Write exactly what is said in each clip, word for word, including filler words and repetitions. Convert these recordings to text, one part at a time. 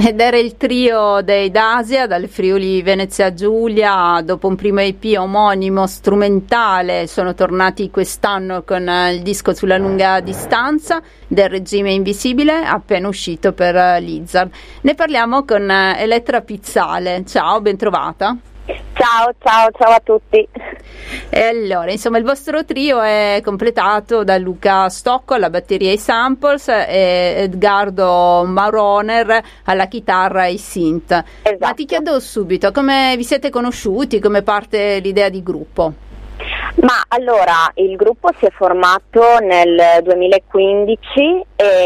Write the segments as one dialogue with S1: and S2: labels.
S1: Ed era il trio dei Dasia dal Friuli Venezia Giulia. Dopo un primo E P omonimo strumentale sono tornati quest'anno con il disco Sulla lunga distanza del regime invisibile, appena uscito per Lizard. Ne parliamo con Elettra Pizzale. Ciao, ben trovata.
S2: Ciao, ciao, ciao a tutti.
S1: E allora, insomma, il vostro trio è completato da Luca Stocco alla batteria e ai samples e Edgardo Maroner alla chitarra e ai synth.
S2: Esatto.
S1: Ma ti chiedo subito, come vi siete conosciuti, come parte l'idea di gruppo?
S2: Ma allora, il gruppo si è formato nel duemilaquindici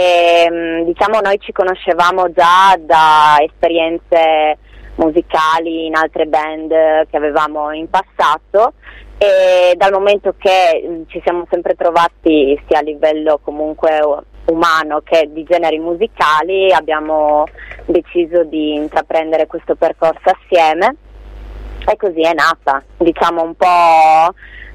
S2: e diciamo noi ci conoscevamo già da esperienze musicali in altre band che avevamo in passato, e dal momento che ci siamo sempre trovati sia a livello comunque umano che di generi musicali, abbiamo deciso di intraprendere questo percorso assieme e così è nata, diciamo un po'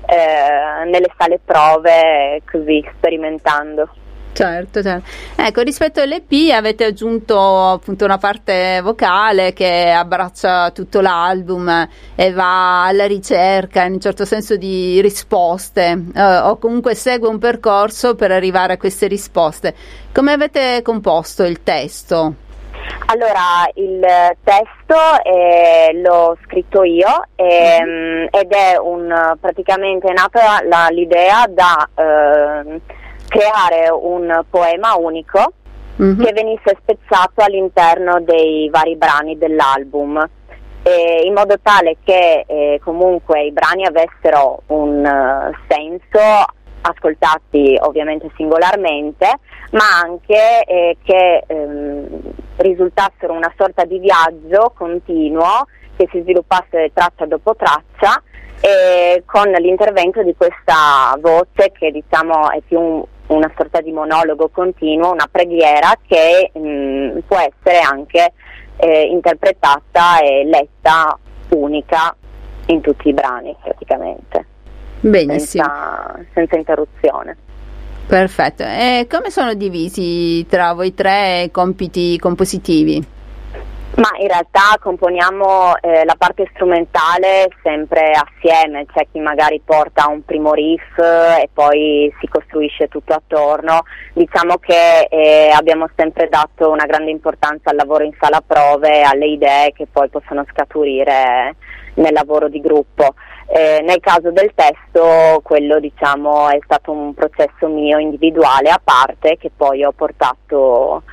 S2: eh, nelle sale prove, così sperimentando.
S1: Certo, certo. Ecco, rispetto all'E P avete aggiunto appunto una parte vocale che abbraccia tutto l'album e va alla ricerca in un certo senso di risposte, eh, o comunque segue un percorso per arrivare a queste risposte. Come avete composto il testo?
S2: Allora, il testo eh, l'ho scritto io e, mm-hmm. ed è un praticamente è nata la, l'idea da eh, creare un poema unico mm-hmm. che venisse spezzato all'interno dei vari brani dell'album, eh, in modo tale che eh, comunque i brani avessero un uh, senso, ascoltati ovviamente singolarmente, ma anche eh, che ehm, risultassero una sorta di viaggio continuo che si sviluppasse traccia dopo traccia, e con l'intervento di questa voce che diciamo è più un, una sorta di monologo continuo, una preghiera che mh, può essere anche eh, interpretata e letta unica in tutti i brani praticamente.
S1: Benissimo.
S2: Senza, senza interruzione.
S1: Perfetto. E come sono divisi tra voi tre i compiti compositivi?
S2: Ma in realtà componiamo eh, la parte strumentale sempre assieme, c'è chi magari porta un primo riff e poi si costruisce tutto attorno. Diciamo che eh, abbiamo sempre dato una grande importanza al lavoro in sala prove, alle idee che poi possono scaturire nel lavoro di gruppo. Eh, nel caso del testo, quello diciamo è stato un processo mio individuale a parte che poi ho portato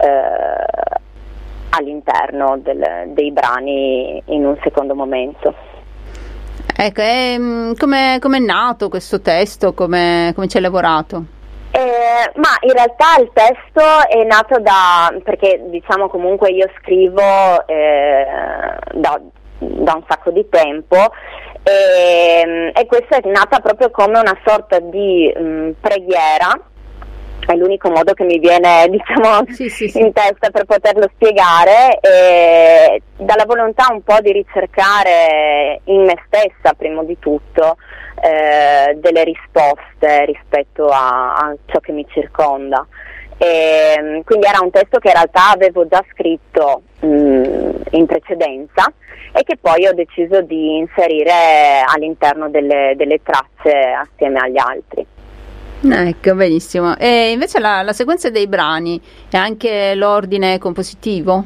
S2: eh, all'interno del, dei brani in un secondo momento.
S1: Ecco, e, come è nato questo testo? Come, come ci hai lavorato?
S2: Eh, ma in realtà il testo è nato da, perché diciamo comunque io scrivo eh, da, da un sacco di tempo, e, e questa è nata proprio come una sorta di mh, preghiera. È l'unico modo che mi viene diciamo
S1: sì, sì, sì.
S2: in testa per poterlo spiegare, e dalla volontà un po' di ricercare in me stessa prima di tutto eh, delle risposte rispetto a, a ciò che mi circonda, e quindi era un testo che in realtà avevo già scritto mh, in precedenza e che poi ho deciso di inserire all'interno delle, delle tracce assieme agli altri.
S1: Ecco, benissimo. E invece la, la sequenza dei brani è anche l'ordine compositivo?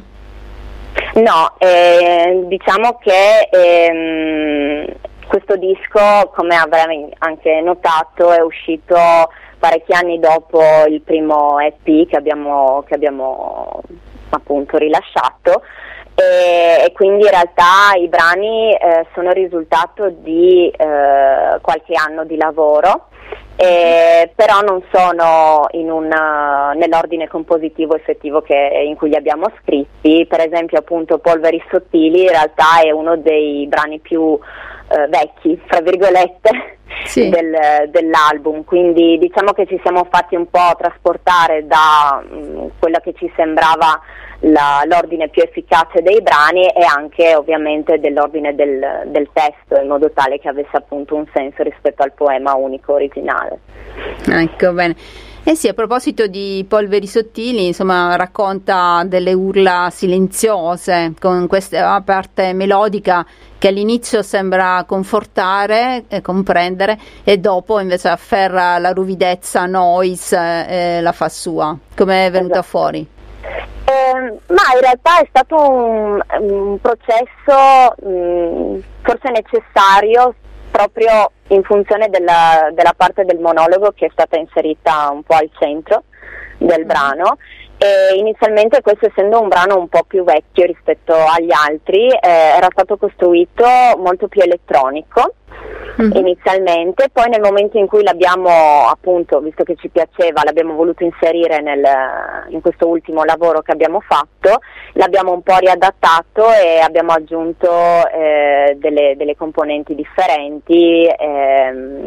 S2: No, eh, diciamo che ehm, questo disco, come avrai anche notato, è uscito parecchi anni dopo il primo E P che abbiamo, che abbiamo appunto rilasciato, e, e quindi in realtà i brani eh, sono il risultato di eh, qualche anno di lavoro. Eh, però non sono in un, uh, nell'ordine compositivo effettivo che, in cui li abbiamo scritti. Per esempio appunto Polveri Sottili in realtà è uno dei brani più uh, vecchi, fra virgolette, sì. del, dell'album, quindi diciamo che ci siamo fatti un po' trasportare da um, quella che ci sembrava la, l'ordine più efficace dei brani e anche ovviamente dell'ordine del, del testo, in modo tale che avesse appunto un senso rispetto al poema unico originale.
S1: Ecco, bene. Eh sì, a proposito di Polveri sottili, insomma, racconta delle urla silenziose con questa parte melodica che all'inizio sembra confortare e comprendere, e dopo invece afferra la ruvidezza noise e la fa sua. Come è venuta esatto. fuori?
S2: Eh, ma in realtà è stato un, un processo mh, forse necessario, proprio in funzione della, della parte del monologo che è stata inserita un po' al centro del brano. E inizialmente, questo essendo un brano un po' più vecchio rispetto agli altri, eh, era stato costruito molto più elettronico mm-hmm. inizialmente, poi nel momento in cui l'abbiamo, appunto, visto che ci piaceva, l'abbiamo voluto inserire nel, in questo ultimo lavoro che abbiamo fatto, l'abbiamo un po' riadattato e abbiamo aggiunto eh, delle, delle componenti differenti ehm,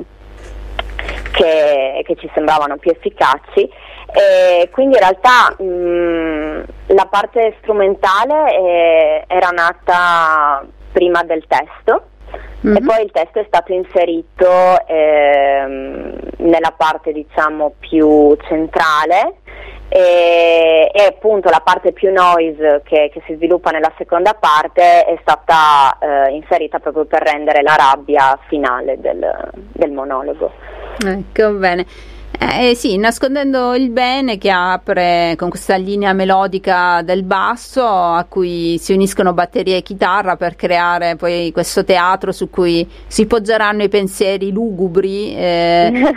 S2: che, che ci sembravano più efficaci. E quindi in realtà mh, la parte strumentale eh, era nata prima del testo mm-hmm. e poi il testo è stato inserito ehm, nella parte, diciamo, più centrale, e, e appunto la parte più noise che, che si sviluppa nella seconda parte è stata eh, inserita proprio per rendere la rabbia finale del, del monologo.
S1: Ecco, bene. Eh sì, Nascondendo il bene, che apre con questa linea melodica del basso a cui si uniscono batteria e chitarra per creare poi questo teatro su cui si poggeranno i pensieri lugubri eh,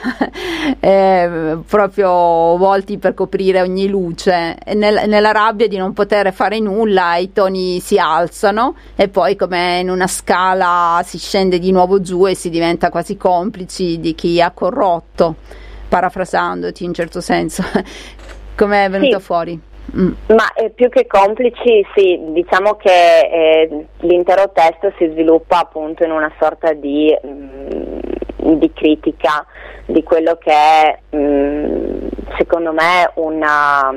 S1: eh, proprio volti per coprire ogni luce. E nel, nella rabbia di non poter fare nulla i toni si alzano e poi, come in una scala, si scende di nuovo giù e si diventa quasi complici di chi ha corrotto, parafrasandoti in certo senso. Come è venuto
S2: sì.
S1: fuori? Mm.
S2: Ma eh, più che complici, sì, diciamo che eh, l'intero testo si sviluppa appunto in una sorta di, mh, di critica di quello che è mh, secondo me una,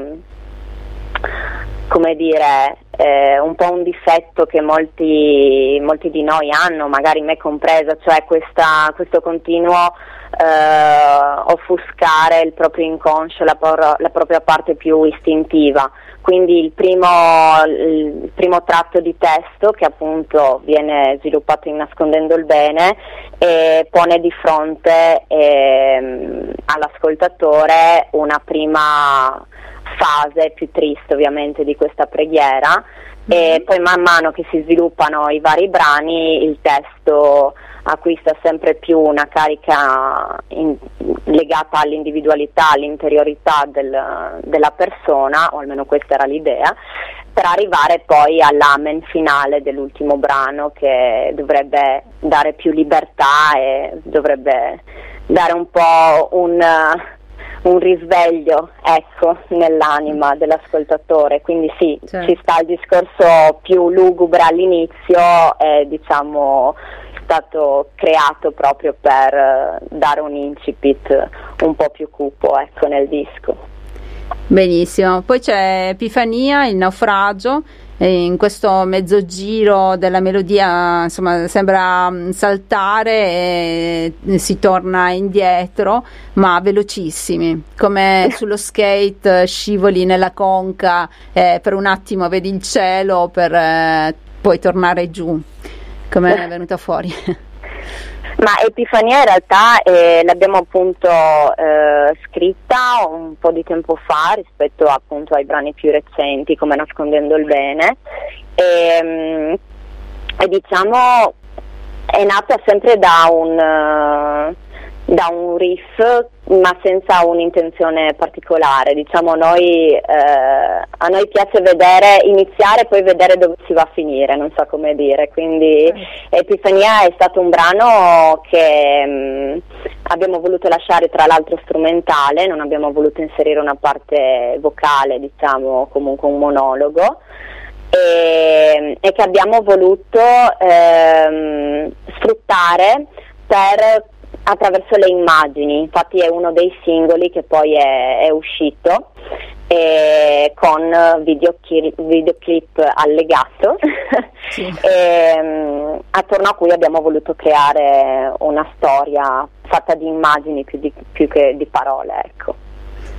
S2: come dire, eh, un po' un difetto che molti, molti di noi hanno, magari me compresa, cioè questa, questo continuo Uh, offuscare il proprio inconscio, la, por- la propria parte più istintiva. Quindi il primo, il primo tratto di testo, che appunto viene sviluppato in Nascondendo il bene, e pone di fronte eh, all'ascoltatore una prima fase più triste, ovviamente, di questa preghiera, mm-hmm. e poi man mano che si sviluppano i vari brani il testo acquista sempre più una carica in, legata all'individualità, all'interiorità del, della persona, o almeno questa era l'idea, per arrivare poi all'amen finale dell'ultimo brano, che dovrebbe dare più libertà e dovrebbe dare un po' un, un risveglio, ecco, nell'anima dell'ascoltatore. Quindi sì, certo. Ci sta il discorso più lugubre all'inizio, e diciamo stato creato proprio per dare un incipit un po' più cupo, ecco, nel disco.
S1: Benissimo. Poi c'è Epifania, Il naufragio, e in questo mezzo giro della melodia, insomma, sembra saltare e si torna indietro, ma velocissimi, come sullo skate scivoli nella conca, eh, per un attimo vedi il cielo per eh, poi tornare giù. Come è venuta fuori?
S2: Ma Epifania in realtà eh, l'abbiamo appunto eh, scritta un po' di tempo fa rispetto appunto ai brani più recenti, come Nascondendo il bene, e, e diciamo è nata sempre da un, da un riff, ma senza un'intenzione particolare. Diciamo noi eh, a noi piace vedere, iniziare e poi vedere dove si va a finire, non so come dire, quindi Epifania è stato un brano che mh, abbiamo voluto lasciare tra l'altro strumentale, non abbiamo voluto inserire una parte vocale, diciamo comunque un monologo, e, e che abbiamo voluto ehm, sfruttare per attraverso le immagini. Infatti è uno dei singoli che poi è, è uscito eh, con videoclip, videoclip allegato sì. e, attorno a cui abbiamo voluto creare una storia fatta di immagini più, di, più che di parole, ecco.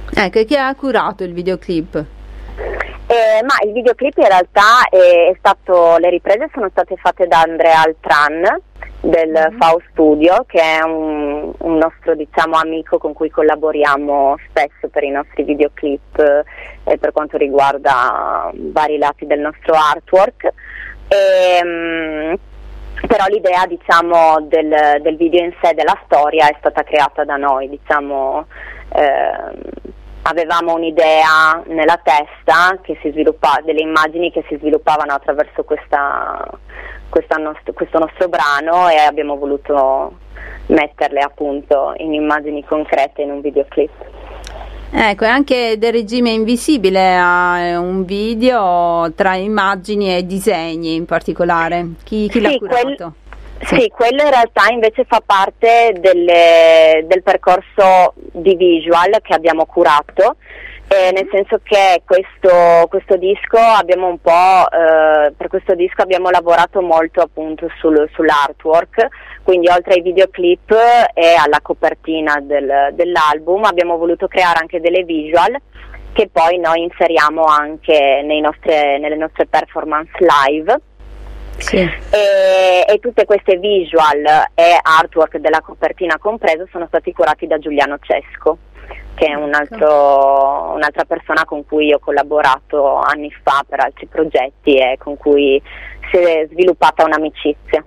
S1: Ecco, e chi ha curato il videoclip?
S2: Eh, ma il videoclip in realtà è, è stato, le riprese sono state fatte da Andrea Altran del mm. F A O Studio, che è un, un nostro, diciamo, amico con cui collaboriamo spesso per i nostri videoclip eh, per quanto riguarda vari lati del nostro artwork. E, um, però l'idea, diciamo, del, del video in sé, della storia, è stata creata da noi, diciamo. Eh, avevamo un'idea nella testa che si sviluppa, delle immagini che si sviluppavano attraverso questa, questa nost- questo nostro brano, e abbiamo voluto metterle appunto in immagini concrete in un videoclip.
S1: Ecco, e anche Del regime invisibile ha un video tra immagini e disegni in particolare. Chi, chi l'ha
S2: sì,
S1: curato?
S2: Quel... Sì. sì, quello in realtà invece fa parte delle, del percorso di visual che abbiamo curato, eh, nel senso che questo, questo disco abbiamo un po', eh, per questo disco abbiamo lavorato molto appunto sul, sull'artwork, quindi oltre ai videoclip e alla copertina del, dell'album abbiamo voluto creare anche delle visual che poi noi inseriamo anche nei nostre, nelle nostre performance live.
S1: Sì.
S2: E, e tutte queste visual e artwork della copertina compreso sono stati curati da Giuliano Cesco, che è un altro, un'altra persona con cui ho collaborato anni fa per altri progetti e con cui si è sviluppata un'amicizia.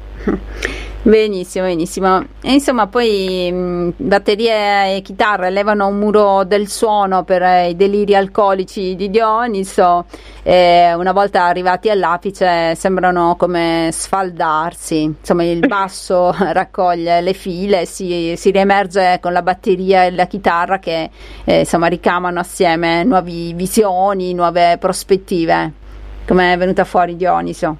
S1: Benissimo, benissimo. E insomma, poi mh, batteria e chitarra elevano un muro del suono per eh, i deliri alcolici di Dioniso. E una volta arrivati all'apice sembrano come sfaldarsi. Insomma, il basso raccoglie le file, si, si riemerge con la batteria e la chitarra che eh, insomma ricamano assieme nuove visioni, nuove prospettive. Come è venuta fuori Dioniso?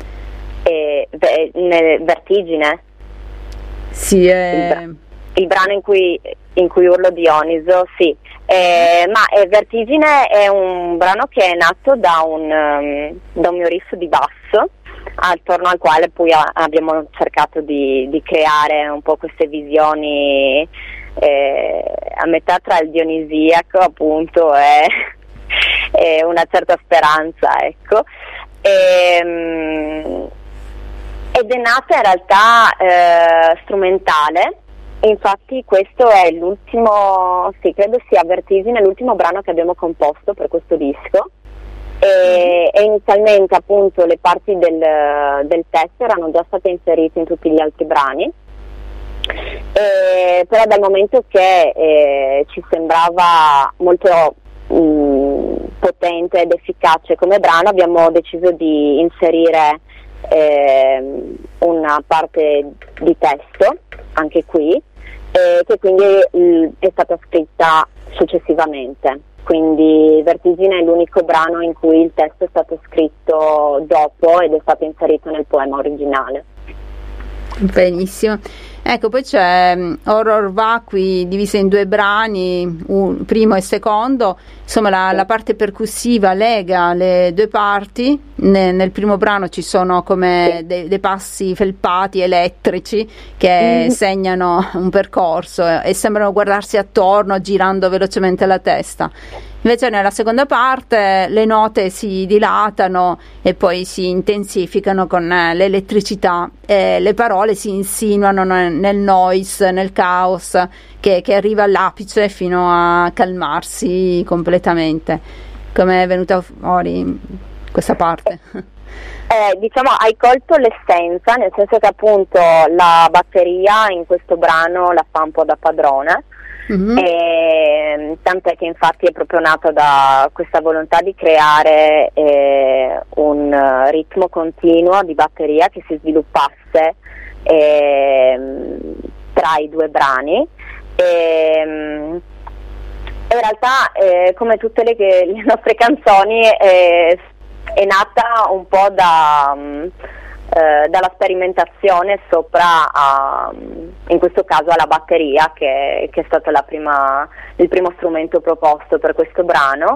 S2: E, Vertigine,
S1: sì, eh...
S2: il, bra- il brano in cui, in cui urlo Dioniso, sì, eh, ma eh, Vertigine è un brano che è nato da un, um, da un mio riff di basso, attorno al quale poi a- abbiamo cercato di, di creare un po' queste visioni eh, a metà tra il dionisiaco appunto e, e una certa speranza, ecco. E, um, ed è nata in realtà eh, strumentale, infatti questo è l'ultimo, sì, credo sia Vertigine, l'ultimo brano che abbiamo composto per questo disco, e, e inizialmente appunto le parti del, del testo erano già state inserite in tutti gli altri brani, e, però dal momento che eh, ci sembrava molto mh, potente ed efficace come brano, abbiamo deciso di inserire Eh, una parte di testo anche qui, eh, che quindi mh, è stata scritta successivamente, quindi Vertigine è l'unico brano in cui il testo è stato scritto dopo ed è stato inserito nel poema originale.
S1: Benissimo. Ecco, poi c'è um, Horror Vacui divisa in due brani, un, primo e secondo, insomma la, la parte percussiva lega le due parti. Ne, nel primo brano ci sono come dei, dei passi felpati elettrici che mm. segnano un percorso e, e sembrano guardarsi attorno girando velocemente la testa. Invece nella seconda parte le note si dilatano e poi si intensificano con eh, l'elettricità, e le parole si insinuano nel, nel noise, nel caos che, che arriva all'apice fino a calmarsi completamente. Come è venuta fuori questa parte?
S2: Eh, diciamo hai colto l'essenza, nel senso che appunto la batteria in questo brano la fa un po' da padrone. Mm-hmm. E, tant'è che infatti è proprio nata da questa volontà di creare eh, un ritmo continuo di batteria che si sviluppasse eh, tra i due brani. E, in realtà eh, come tutte le, le nostre canzoni eh, è nata un po' da Eh, dalla sperimentazione sopra a, in questo caso alla batteria che, che è stato la prima, il primo strumento proposto per questo brano,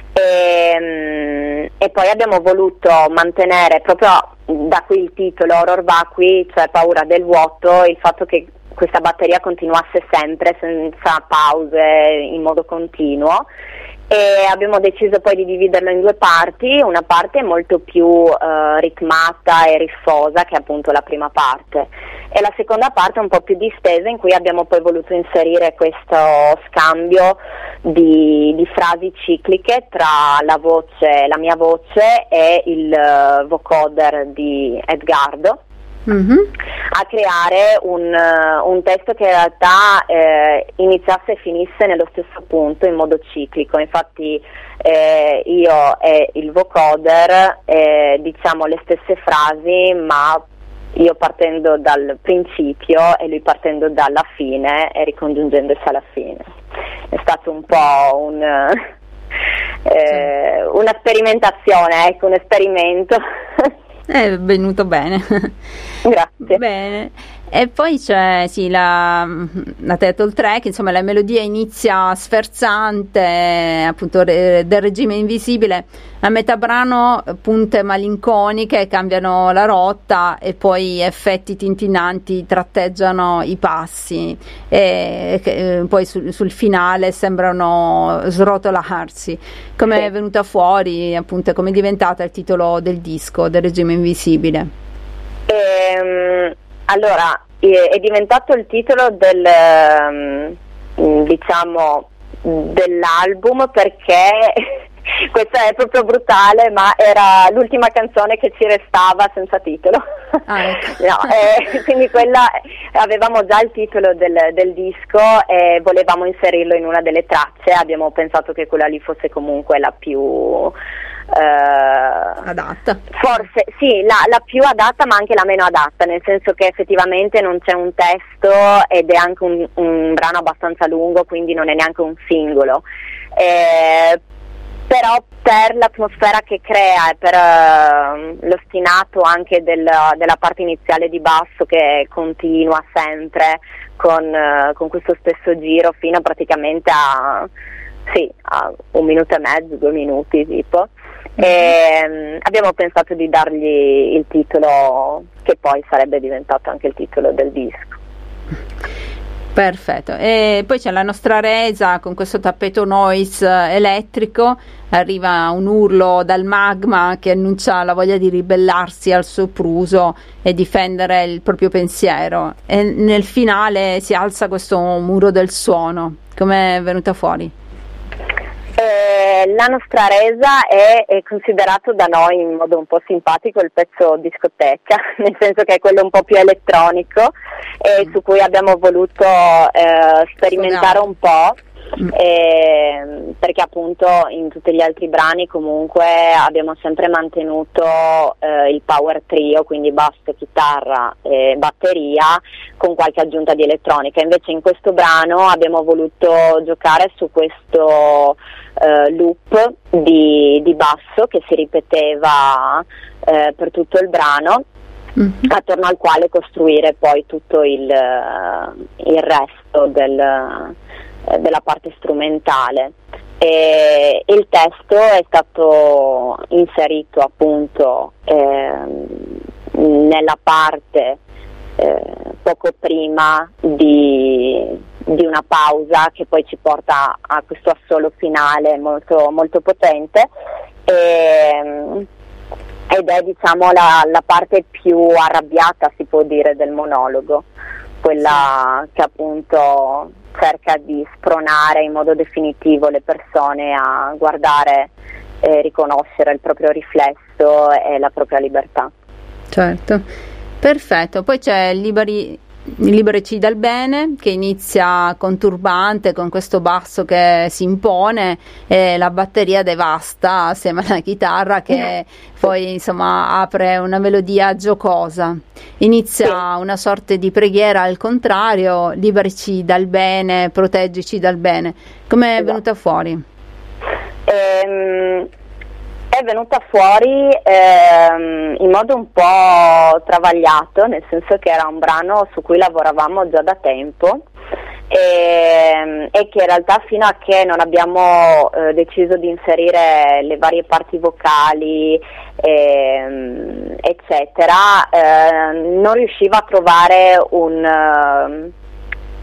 S2: e, e poi abbiamo voluto mantenere proprio da qui il titolo Horror Vacui, cioè paura del vuoto, il fatto che questa batteria continuasse sempre senza pause, in modo continuo, e abbiamo deciso poi di dividerlo in due parti. Una parte molto più eh, ritmata e riffosa, che è appunto la prima parte, e la seconda parte un po' più distesa, in cui abbiamo poi voluto inserire questo scambio di, di frasi cicliche tra la voce, la mia voce e il uh, vocoder di Edgardo. Mm-hmm. A creare un, uh, un testo che in realtà eh, iniziasse e finisse nello stesso punto, in modo ciclico. Infatti eh, io e il vocoder eh, diciamo le stesse frasi, ma io partendo dal principio e lui partendo dalla fine e ricongiungendosi alla fine. È stato un po' un, eh, una sperimentazione, ecco, un esperimento.
S1: È venuto bene.
S2: Grazie.
S1: Bene. E poi c'è sì, la, la title track, insomma la melodia inizia sferzante, appunto re, del regime invisibile, a metà brano punte malinconiche cambiano la rotta e poi effetti tintinanti tratteggiano i passi e, e poi sul, sul finale sembrano srotolarsi. Come è venuta fuori, appunto, come è diventata il titolo del disco, del regime invisibile?
S2: Ehm, allora, è diventato il titolo del, diciamo, dell'album perché questa è proprio brutale, ma era l'ultima canzone che ci restava senza titolo. Ah, ecco. No, eh, quindi quella, avevamo già il titolo del, del disco e volevamo inserirlo in una delle tracce. Abbiamo pensato che quella lì fosse comunque la più Uh,
S1: adatta,
S2: forse sì, la, la più adatta, ma anche la meno adatta, nel senso che effettivamente non c'è un testo ed è anche un, un brano abbastanza lungo, quindi non è neanche un singolo, eh, però per l'atmosfera che crea e per uh, l'ostinato anche del, della parte iniziale di basso che continua sempre con, uh, con questo stesso giro fino praticamente a sì, a un minuto e mezzo, due minuti tipo. E, um, abbiamo pensato di dargli il titolo che poi sarebbe diventato anche il titolo del disco.
S1: Perfetto. E poi c'è la nostra resa con questo tappeto noise elettrico, arriva un urlo dal magma che annuncia la voglia di ribellarsi al sopruso e difendere il proprio pensiero, e nel finale si alza questo muro del suono. Come è venuta fuori?
S2: Eh, la nostra resa è, è considerato da noi in modo un po' simpatico il pezzo discoteca, nel senso che è quello un po' più elettronico e mm. su cui abbiamo voluto eh, sperimentare un po', mm. eh, perché appunto in tutti gli altri brani comunque abbiamo sempre mantenuto eh, il power trio, quindi basso, chitarra e batteria, con qualche aggiunta di elettronica. Invece in questo brano abbiamo voluto giocare su questo Uh, loop di, di basso che si ripeteva uh, per tutto il brano, mm-hmm. attorno al quale costruire poi tutto il, uh, il resto del, uh, della parte strumentale. E il testo è stato inserito appunto eh, nella parte eh, poco prima di di una pausa che poi ci porta a questo assolo finale molto, molto potente, e, ed è diciamo la, la parte più arrabbiata, si può dire, del monologo, quella che appunto cerca di spronare in modo definitivo le persone a guardare e riconoscere il proprio riflesso e la propria libertà.
S1: Certo, perfetto. Poi c'è Liberi Liberaci dal bene, che inizia conturbante con questo basso che si impone e la batteria devasta assieme alla chitarra che poi insomma apre una melodia giocosa. Inizia una sorta di preghiera al contrario: liberaci dal bene, proteggici dal bene. Come è venuta fuori?
S2: Ehm È venuta fuori ehm, in modo un po' travagliato, nel senso che era un brano su cui lavoravamo già da tempo e, e che in realtà fino a che non abbiamo eh, deciso di inserire le varie parti vocali ehm, eccetera, eh, non riusciva a trovare un,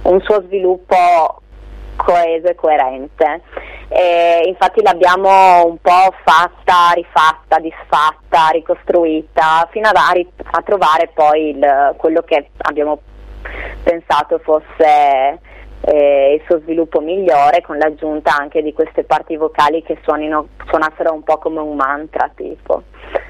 S2: un suo sviluppo coeso e coerente. E infatti l'abbiamo un po' fatta, rifatta, disfatta, ricostruita fino a, a, a trovare poi il, quello che abbiamo pensato fosse eh, il suo sviluppo migliore, con l'aggiunta anche di queste parti vocali che suonino, suonassero un po' come un mantra tipo,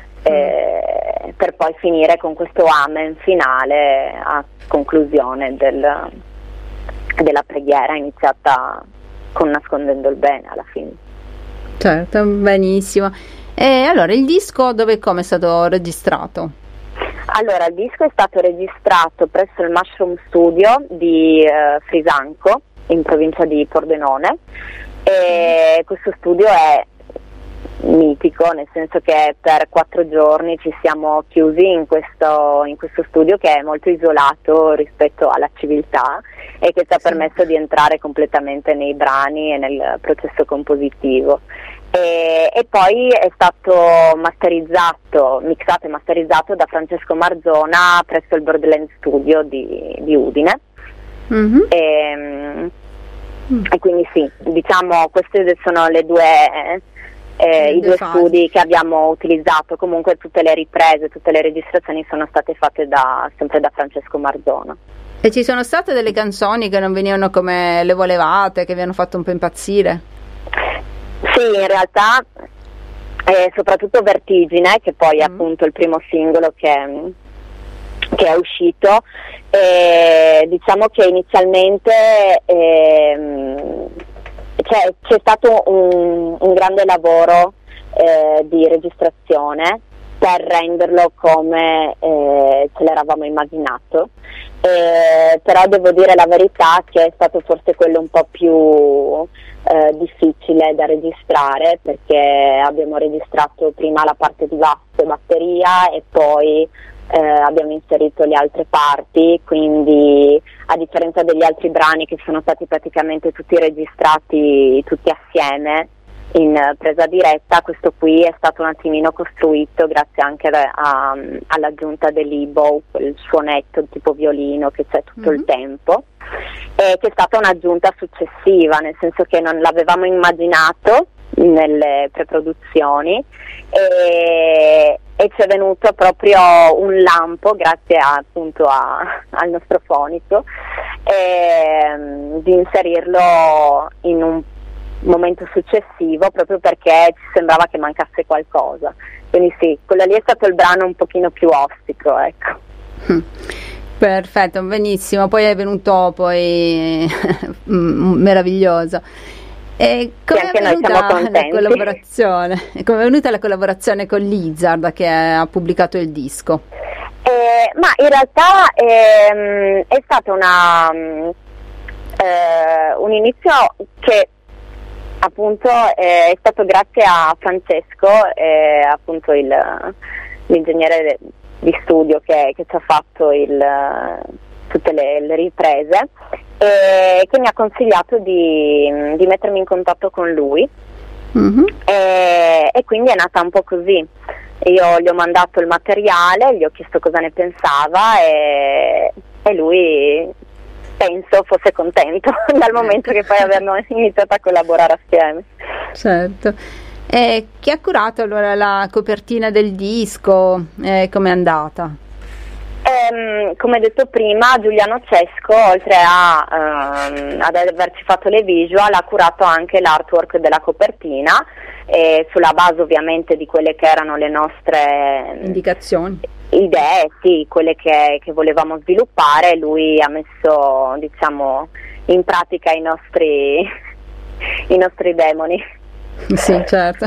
S2: eh, per poi finire con questo amen finale a conclusione del, della preghiera iniziata con Nascondendo il bene alla fine.
S1: Certo, benissimo. E allora il disco dove e come è stato registrato?
S2: Allora, il disco è stato registrato presso il Mushroom Studio di eh, Frisanco, in provincia di Pordenone, e mm. questo studio è mitico, nel senso che per quattro giorni ci siamo chiusi in questo, in questo studio che è molto isolato rispetto alla civiltà e che ci ha sì. permesso di entrare completamente nei brani e nel processo compositivo. E, e poi è stato masterizzato, mixato e masterizzato da Francesco Marzona presso il Birdland Studio di, di Udine. Mm-hmm. E, mm. e quindi sì, diciamo queste sono le due eh, i due fasi. Studi che abbiamo utilizzato. Comunque tutte le riprese, tutte le registrazioni sono state fatte da, sempre da Francesco Marzona.
S1: E ci sono state delle canzoni che non venivano come le volevate, che vi hanno fatto un po' impazzire?
S2: Sì, in realtà eh, soprattutto Vertigine, che poi è mm. appunto il primo singolo che, che è uscito, eh, diciamo che inizialmente eh, c'è, c'è stato un, un grande lavoro eh, di registrazione per renderlo come eh, ce l'eravamo immaginato, eh, però devo dire la verità che è stato forse quello un po' più Eh, difficile da registrare, perché abbiamo registrato prima la parte di basso e batteria e poi eh, abbiamo inserito le altre parti, quindi a differenza degli altri brani che sono stati praticamente tutti registrati tutti assieme in presa diretta, questo qui è stato un attimino costruito grazie anche a, a, all'aggiunta dell'e-bow, quel suonetto tipo violino che c'è tutto mm-hmm. il tempo, e che è stata un'aggiunta successiva, nel senso che non l'avevamo immaginato nelle preproduzioni e, e ci è venuto proprio un lampo grazie a, appunto a, al nostro fonico e, di inserirlo in un momento successivo, proprio perché ci sembrava che mancasse qualcosa. Quindi sì, quello lì è stato il brano un pochino più ostico, ecco.
S1: Perfetto, benissimo, poi è venuto poi meraviglioso. E come
S2: sì,
S1: è venuta la collaborazione? Come è venuta la collaborazione con Lizard che ha pubblicato il disco?
S2: Eh, ma in realtà ehm, è stato una eh, un inizio che appunto eh, è stato grazie a Francesco, eh, appunto il, l'ingegnere di studio che, che ci ha fatto il, tutte le, le riprese, e che mi ha consigliato di, di mettermi in contatto con lui. Mm-hmm. e, e quindi è nata un po' così. Io gli ho mandato il materiale, gli ho chiesto cosa ne pensava e, e lui penso fosse contento dal momento che poi abbiamo iniziato a collaborare assieme.
S1: Certo. E chi ha curato allora la copertina del disco? Eh, com'è andata?
S2: Ehm, come detto prima, Giuliano Cesco, oltre a, ehm, ad averci fatto le visual, ha curato anche l'artwork della copertina, e sulla base ovviamente di quelle che erano le nostre
S1: indicazioni,
S2: idee, sì, quelle che, che volevamo sviluppare. Lui ha messo, diciamo, in pratica i nostri i nostri demoni.
S1: Sì, certo.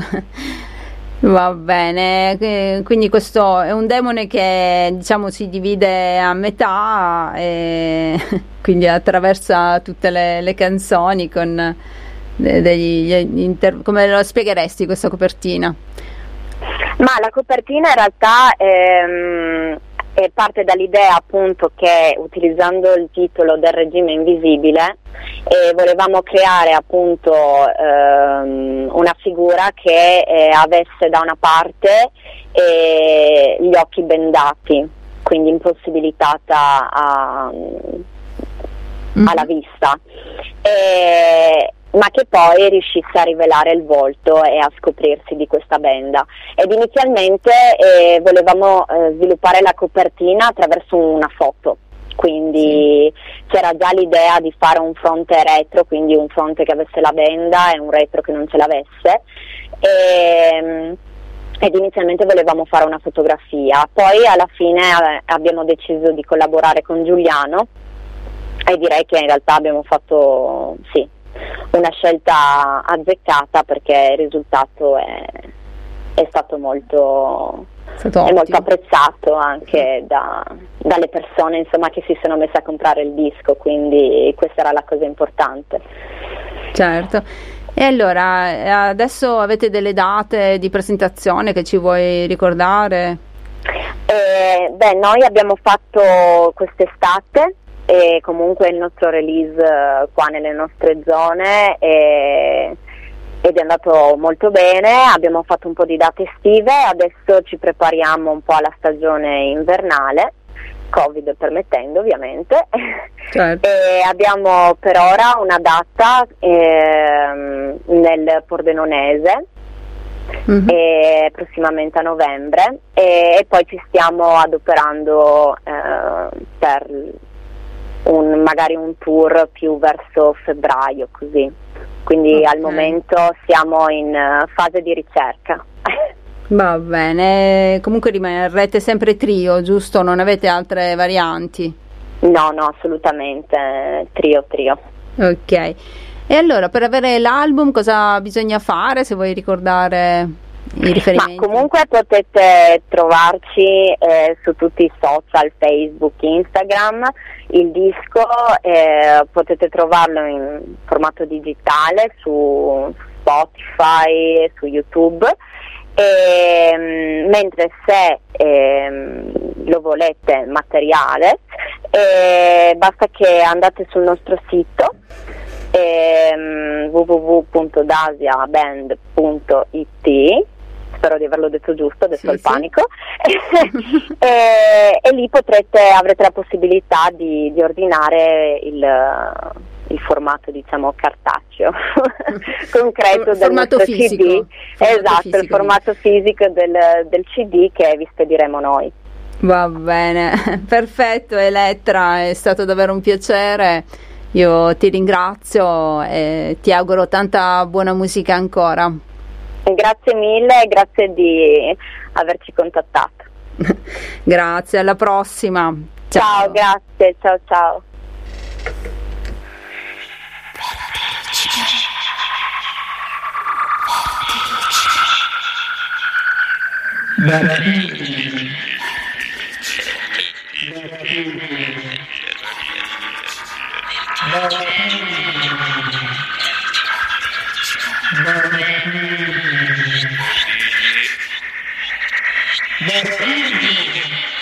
S1: Va bene, quindi questo è un demone che, diciamo, si divide a metà e quindi attraversa tutte le, le canzoni con degli inter... Come lo spiegheresti questa copertina?
S2: Ma la copertina in realtà ehm, è parte dall'idea appunto che, utilizzando il titolo del regime invisibile, eh, volevamo creare appunto ehm, una figura che eh, avesse da una parte eh, gli occhi bendati, quindi impossibilitata a, mm. alla vista, e, ma che poi riuscisse a rivelare il volto e a scoprirsi di questa benda. Ed inizialmente eh, volevamo eh, sviluppare la copertina attraverso una foto, quindi sì. c'era già l'idea di fare un fronte retro, quindi un fronte che avesse la benda e un retro che non ce l'avesse, e, ed inizialmente volevamo fare una fotografia, poi alla fine eh, abbiamo deciso di collaborare con Giuliano e direi che in realtà abbiamo fatto sì una scelta azzeccata, perché il risultato è, è stato molto, è molto apprezzato anche da, dalle persone, insomma, che si sono messe a comprare il disco, quindi questa era la cosa importante.
S1: Certo. E allora, adesso avete delle date di presentazione che ci vuoi ricordare?
S2: Eh, beh, noi abbiamo fatto quest'estate e comunque il nostro release uh, qua nelle nostre zone e, ed è andato molto bene. Abbiamo fatto un po' di date estive, adesso ci prepariamo un po' alla stagione invernale, Covid permettendo ovviamente. Certo. E abbiamo per ora una data ehm, nel Pordenonese, mm-hmm. e prossimamente a novembre, e, e poi ci stiamo adoperando eh, per un, magari un tour più verso febbraio, così, quindi okay. al momento siamo in uh, fase di ricerca.
S1: Va bene, comunque rimarrete sempre trio, giusto? Non avete altre varianti?
S2: No, no, assolutamente, trio, trio.
S1: Ok, e allora per avere l'album cosa bisogna fare, se vuoi ricordare i riferimenti?
S2: Ma comunque potete trovarci eh, su tutti i social, Facebook, Instagram, il disco eh, potete trovarlo in formato digitale su Spotify, su YouTube, e, mentre se eh, lo volete materiale eh, basta che andate sul nostro sito eh, w w w punto dasia band punto i t, spero di averlo detto giusto, adesso sì, il panico, sì. e, e lì potrete, avrete la possibilità di, di ordinare il, il formato, diciamo, cartaceo concreto del
S1: formato
S2: nostro
S1: fisico.
S2: C D,
S1: formato
S2: esatto,
S1: fisico.
S2: Il formato fisico del, del C D che vi spediremo noi.
S1: Va bene, perfetto Elettra, è stato davvero un piacere. Io ti ringrazio e ti auguro tanta buona musica ancora.
S2: Grazie mille e grazie di averci contattato.
S1: Grazie, alla prossima. Ciao,
S2: ciao, grazie, ciao ciao.
S3: Barbini.